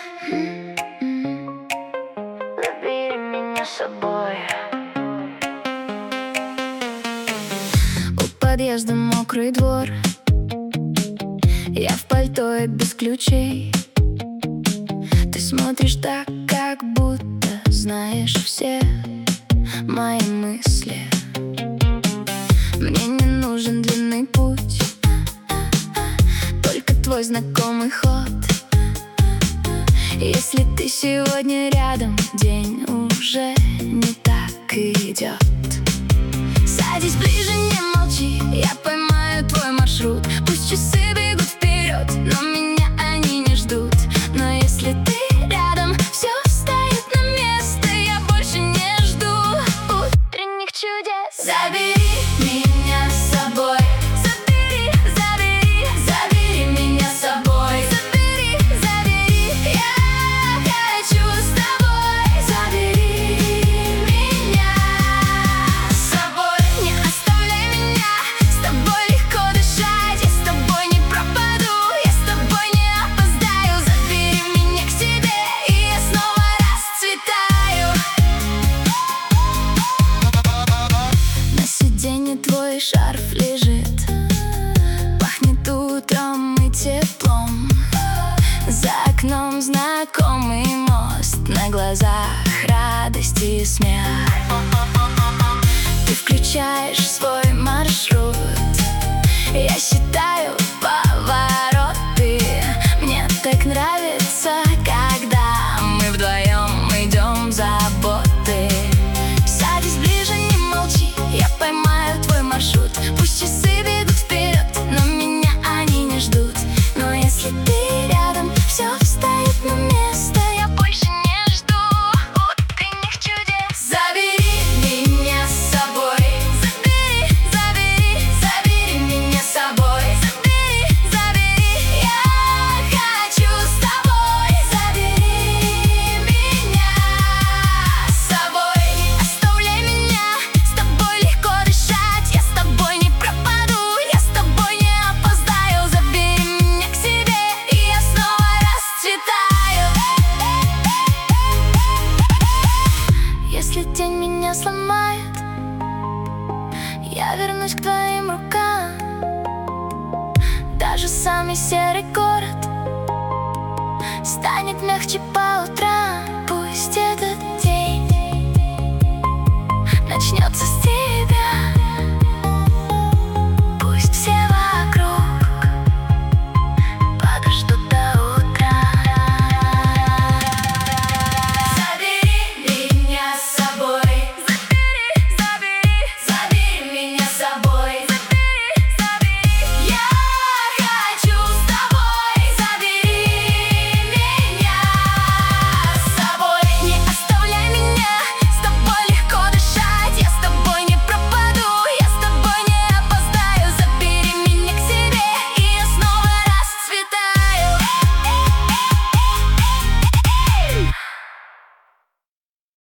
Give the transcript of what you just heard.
Забери меня с собой. У подъезда мокрый двор, я в пальто и без ключей. Ты смотришь так, как будто знаешь все мои мысли. Мне не нужен длинный путь, только твой знакомый ход. Если ты сегодня рядом, день уже не так идет. Садись ближе, не молчи, я поймаю твой маршрут. Пусть часы бегут вперед, но меня они не ждут. Но если ты рядом, все встает на место, я больше не жду утренних чудес. Забери меня с собой. Забери, забери, забери меня с собой. Забери, забери, я хочу с тобой. Забери меня с собой. Не оставляй меня, с тобой легко дышать. Я с тобой не пропаду, я с тобой не опоздаю. Забери меня к себе, и я снова расцветаю. На сиденье твой шарф лежит, пахнет утром и теплом. За окном знакомый мост, на глазах радость и смех. Ты включаешь свой маршрут, я считаю повороты. Мне так нравится, когда мы вдвоем идем в заботы. Садись ближе, не молчи, я поймаю твой маршрут. Пусть часы бегут вперед, но меня они не ждут. Но если ты рядом, все встает на место, я больше не жду утренних чудес. Забери меня с собой. Забери, забери, забери меня с собой. Забери, забери, я хочу с тобой. Забери меня с собой. Не оставляй меня, с тобой легко дышать. Я с тобой не пропаду, я с тобой не опоздаю. Забери меня к себе, и я снова расцветаю. Если день меня сломает, я вернусь к твоим рукам. Даже самый серый город станет мягче по утрам.